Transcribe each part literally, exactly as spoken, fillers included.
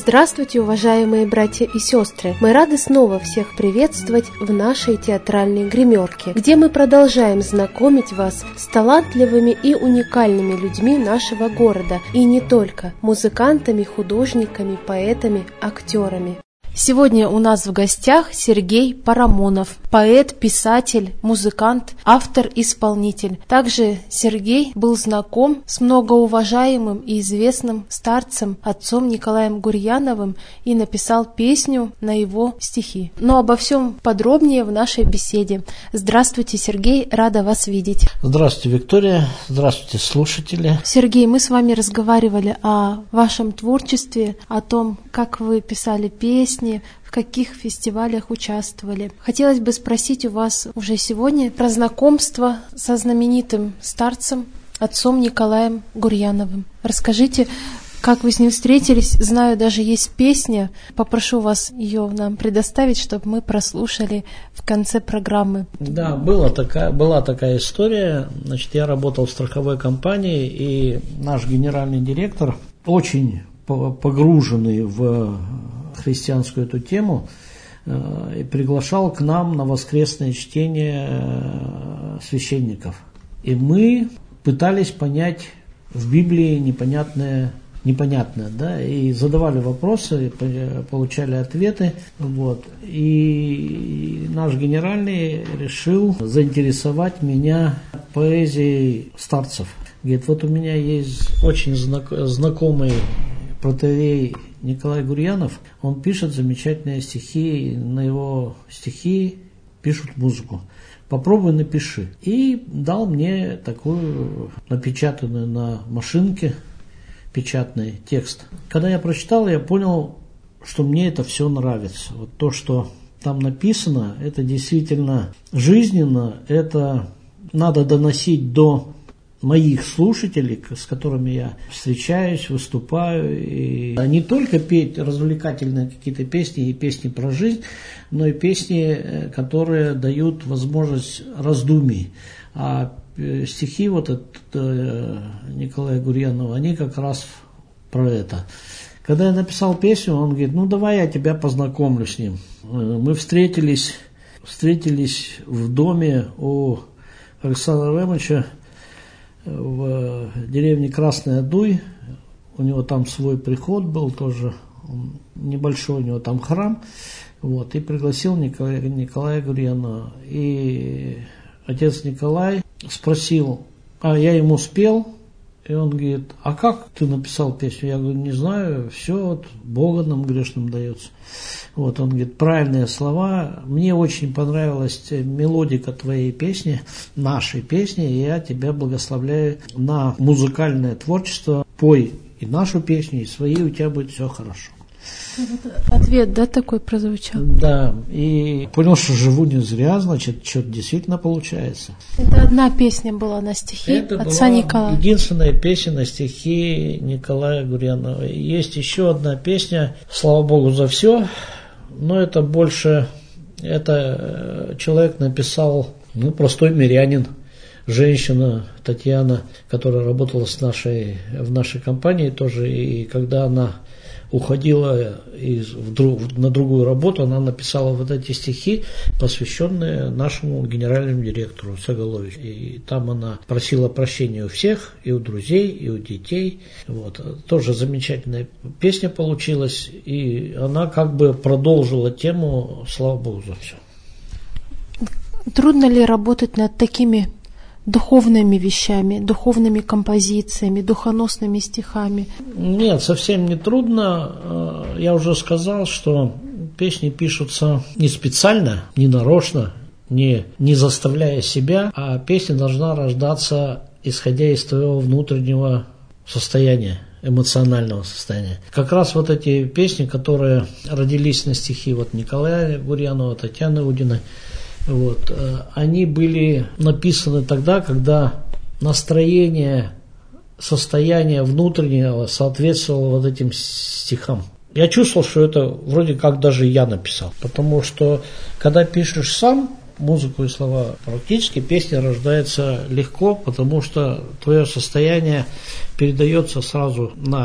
Здравствуйте, уважаемые братья и сестры! Мы рады снова всех приветствовать в нашей театральной гримерке, где мы продолжаем знакомить вас с талантливыми и уникальными людьми нашего города, и не только – музыкантами, художниками, поэтами, актерами. Сегодня у нас в гостях Сергей Парамонов, поэт, писатель, музыкант, автор-исполнитель. Также Сергей был знаком с многоуважаемым и известным старцем, отцом Николаем Гурьяновым, и написал песню на его стихи. Но обо всем подробнее в нашей беседе. Здравствуйте, Сергей, рада вас видеть. Здравствуйте, Виктория, здравствуйте, слушатели. Сергей, мы с вами разговаривали о вашем творчестве, о том, как вы писали песни, в каких фестивалях участвовали. Хотелось бы спросить у вас уже сегодня про знакомство со знаменитым старцем, отцом Николаем Гурьяновым. Расскажите, как вы с ним встретились. Знаю, даже есть песня. Попрошу вас ее нам предоставить, чтобы мы прослушали в конце программы. Да, была такая, была такая история. Значит, я работал в страховой компании, и наш генеральный директор, очень погруженный в христианскую эту тему, и приглашал к нам на воскресное чтение священников. И мы пытались понять в Библии непонятное, непонятное, да, и задавали вопросы, получали ответы, вот. И наш генеральный решил заинтересовать меня поэзией старцев. Говорит, вот у меня есть очень знакомый протоиерей Николай Гурьянов, он пишет замечательные стихи, на его стихи пишут музыку. Попробуй напиши. И дал мне такую напечатанную на машинке печатный текст. Когда я прочитал, я понял, что мне это все нравится. Вот то, что там написано, это действительно жизненно, это надо доносить до моих слушателей, с которыми я встречаюсь, выступаю, и не только петь развлекательные какие-то песни и песни про жизнь, но и песни, которые дают возможность раздумий. А стихи вот от Николая Гурьянова, они как раз про это. Когда я написал песню, он говорит, ну давай я тебя познакомлю с ним. Мы встретились, встретились в доме у Александра Ремовича в деревне Красный Адуй. У него там свой приход был тоже, небольшой у него там храм. Вот, и пригласил Николая, Николая Гурьянова. И отец Николай спросил, а я ему спел, и он говорит, а как ты написал песню? Я говорю, не знаю, все вот Бога нам грешным дается. Вот, он говорит, правильные слова, мне очень понравилась мелодика твоей песни, нашей песни, и я тебя благословляю на музыкальное творчество, пой и нашу песню, и свои, у тебя будет все хорошо. Ответ, да, такой прозвучал? Да, и понял, что живу не зря, значит, что-то действительно получается. Это одна песня была на стихи это отца была Николая. Единственная песня на стихи Николая Гурьянова. Есть еще одна песня «Слава Богу за все», но это больше, это человек написал, ну, простой мирянин, женщина Татьяна, которая работала с нашей, в нашей компании тоже, и когда она уходила из, в друг, на другую работу, она написала вот эти стихи, посвященные нашему генеральному директору Соголовичу. И там она просила прощения у всех, и у друзей, и у детей. Вот. Тоже замечательная песня получилась, и она как бы продолжила тему «Слава Богу за все». Трудно ли работать над такими духовными вещами, духовными композициями, духоносными стихами? Нет, совсем не трудно. Я уже сказал, что песни пишутся не специально, не нарочно, не, не заставляя себя, а песня должна рождаться, исходя из твоего внутреннего состояния, эмоционального состояния. Как раз вот эти песни, которые родились на стихи вот Николая Гурьянова, Татьяны Удиной, вот, они были написаны тогда, когда настроение, состояние внутреннего соответствовало вот этим стихам. Я чувствовал, что это вроде как даже я написал, потому что когда пишешь сам музыку и слова, практически песня рождается легко, потому что твое состояние передается сразу на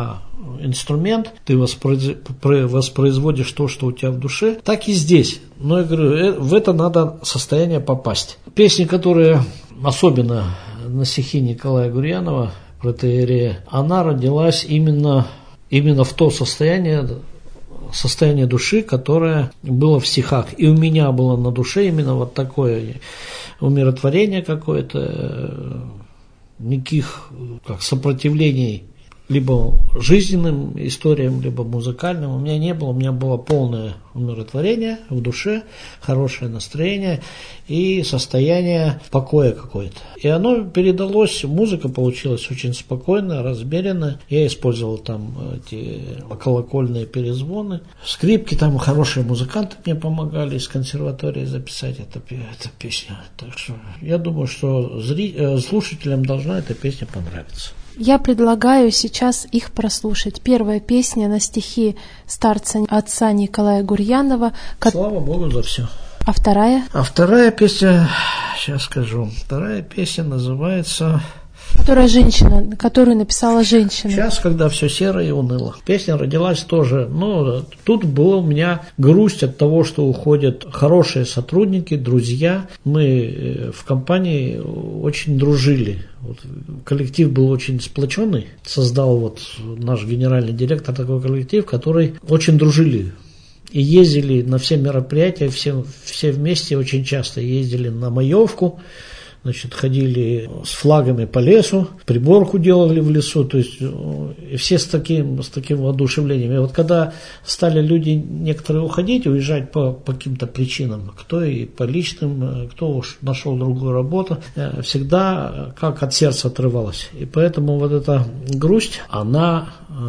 инструмент, ты воспроизводишь то, что у тебя в душе, так и здесь. Но я говорю, в это надо состояние попасть. Песни, которые особенно на стихи Николая Гурьянова, протоиерея, она родилась именно, именно в то состояние, состояние души, которое было в стихах. И у меня было на душе именно вот такое умиротворение какое-то, никаких как, сопротивлений либо жизненным историям, либо музыкальным у меня не было. У меня было полное умиротворение в душе, хорошее настроение и состояние покоя какое-то. И оно передалось, музыка получилась очень спокойная, размеренная. Я использовал там эти колокольные перезвоны. Скрипки, там хорошие музыканты мне помогали из консерватории записать эту, эту песню. Так что я думаю, что зри, слушателям должна эта песня понравиться. Я предлагаю сейчас их прослушать. Первая песня на стихи старца отца Николая Гурьянова. Слава Богу за все. А вторая? А вторая песня, сейчас скажу, вторая песня называется... Которая женщина, которую написала женщина. Сейчас, когда все серо и уныло. Песня родилась тоже, ну, тут была у меня грусть от того, что уходят хорошие сотрудники, друзья. Мы в компании очень дружили. Вот, коллектив был очень сплоченный. Создал вот наш генеральный директор такой коллектив, который очень дружили. И ездили на все мероприятия, все, все вместе очень часто ездили на маевку. Значит, ходили с флагами по лесу, приборку делали в лесу, то есть и все с таким, с таким воодушевлением. И вот когда стали люди некоторые уходить, уезжать по, по каким-то причинам, кто и по личным, кто уж нашел другую работу, всегда как от сердца отрывалось. И поэтому вот эта грусть, она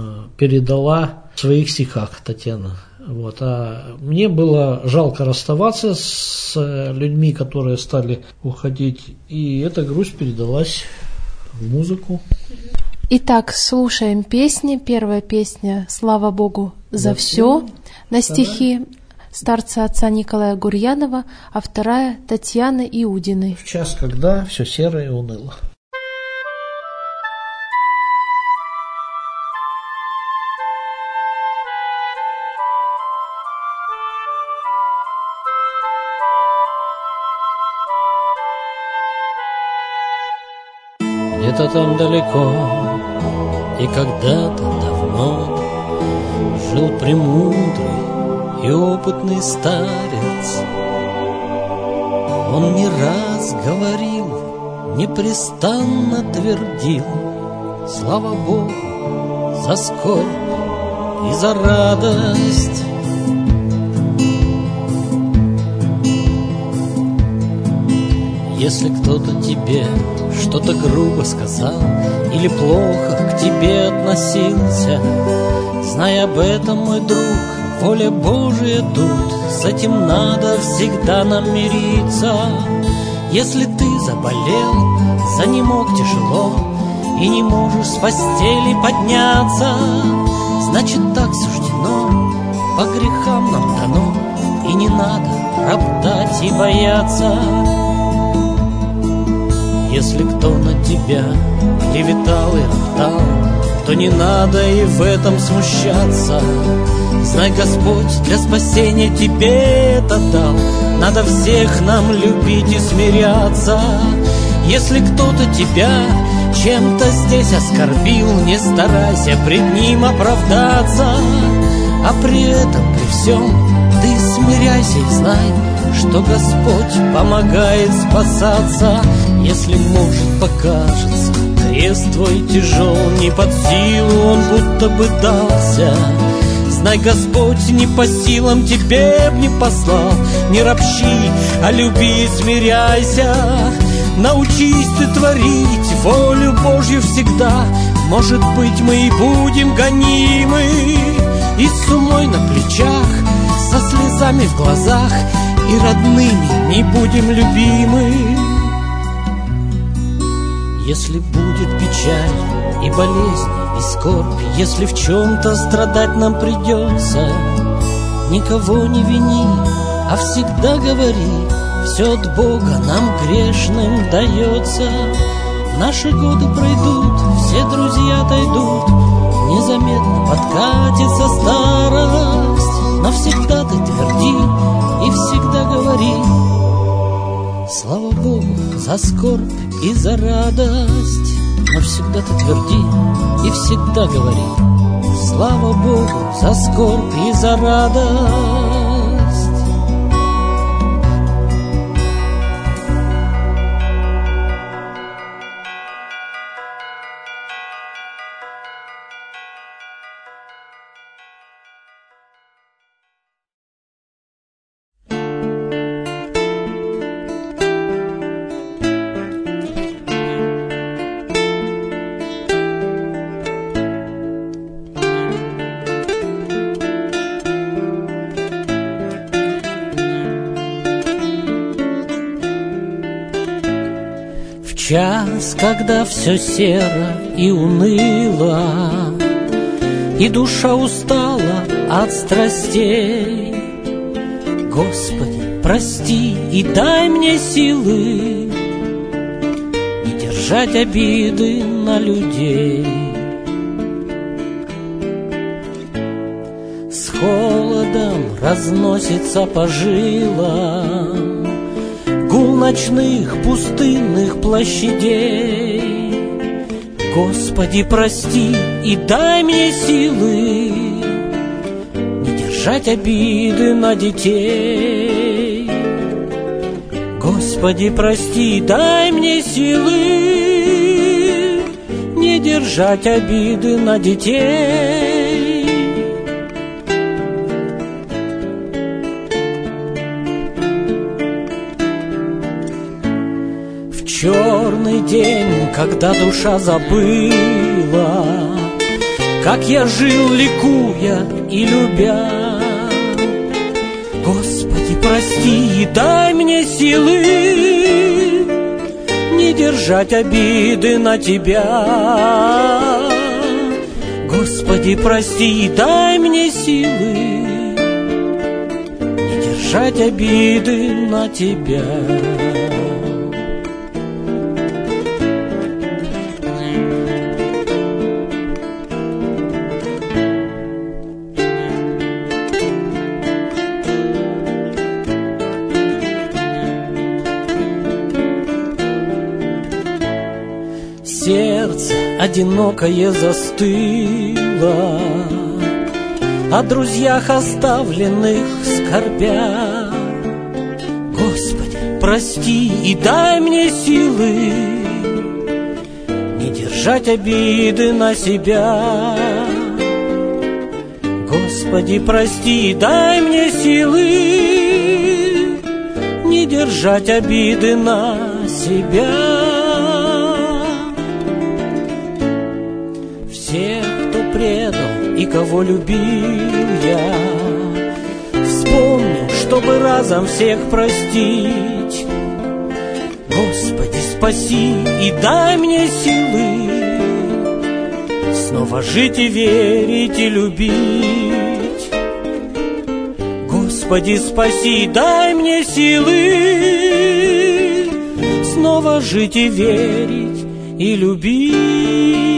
передала в своих стихах Татьяна. Вот. А мне было жалко расставаться с людьми, которые стали уходить, и эта грусть передалась в музыку. Итак, слушаем песни. Первая песня «Слава Богу за, за все» на стихи старца отца Николая Гурьянова, а вторая Татьяны Иудиной. В час, когда все серо и уныло. Где-то там далеко и когда-то давно жил премудрый и опытный старец. Он не раз говорил, непрестанно твердил: слава Богу за скорбь и за радость. Если кто-то тебе что-то грубо сказал или плохо к тебе относился, знай об этом, мой друг, воля Божия тут, с этим надо всегда нам мириться. Если ты заболел, занемог тяжело и не можешь с постели подняться, значит так суждено, по грехам нам дано, и не надо роптать и бояться. Если кто на тебя клеветал и роптал, то не надо и в этом смущаться. Знай, Господь для спасения тебе это дал, надо всех нам любить и смиряться. Если кто-то тебя чем-то здесь оскорбил, не старайся пред ним оправдаться, а при этом, при всем, ты смиряйся и знай, что Господь помогает спасаться. Если, может, покажется, крест твой тяжел, не под силу он будто бы дался, знай, Господь не по силам тебе б не послал. Не ропщи, а люби и смиряйся. Научись ты творить волю Божью всегда. Может быть, мы и будем гонимы, и с сумой на плечах, со слезами в глазах, и родными не будем любимы. Если будет печаль и болезнь, и скорбь, если в чем-то страдать нам придется, никого не вини, а всегда говори: все от Бога нам грешным дается. Наши годы пройдут, все друзья отойдут, незаметно подкатится старость, но всегда ты тверди и всегда говори: слава Богу за скорбь и за радость. Но всегда ты тверди и всегда говори: слава Богу за скорбь и за радость. Час, когда все серо и уныло, и душа устала от страстей, Господи, прости и дай мне силы не держать обиды на людей. С холодом разносится по жилам гул ночных пустынных площадей. Господи, прости и дай мне силы не держать обиды на детей. Господи, прости и дай мне силы не держать обиды на детей. Черный день, когда душа забыла, как я жил, ликуя и любя. Господи, прости и дай мне силы не держать обиды на Тебя. Господи, прости и дай мне силы не держать обиды на Тебя. Сердце одинокое застыло, о друзьях оставленных скорбя. Господи, прости и дай мне силы не держать обиды на себя. Господи, прости и дай мне силы не держать обиды на себя. Всех, кто предал и кого любил я, вспомнил, чтобы разом всех простить. Господи, спаси и дай мне силы снова жить и верить и любить. Господи, спаси и дай мне силы снова жить и верить и любить.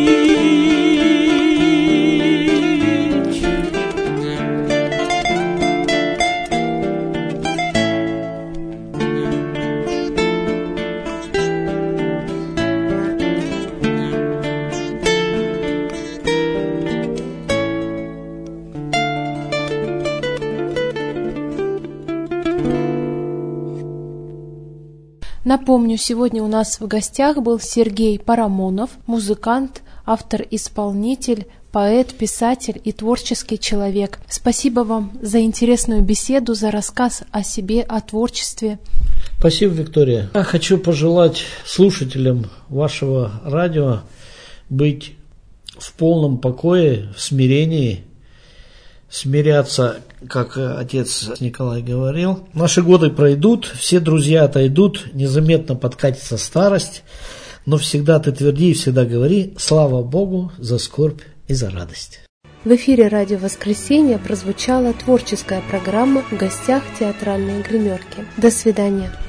Напомню, сегодня у нас в гостях был Сергей Парамонов, музыкант, автор-исполнитель, поэт, писатель и творческий человек. Спасибо вам за интересную беседу, за рассказ о себе, о творчестве. Спасибо, Виктория. Я хочу пожелать слушателям вашего радио быть в полном покое, в смирении, смиряться, как отец Николай говорил. Наши годы пройдут, все друзья отойдут, незаметно подкатится старость, но всегда ты тверди и всегда говори: слава Богу за скорбь и за радость. В эфире «Радио Воскресенье» прозвучала творческая программа «В гостях театральной гримерки». До свидания.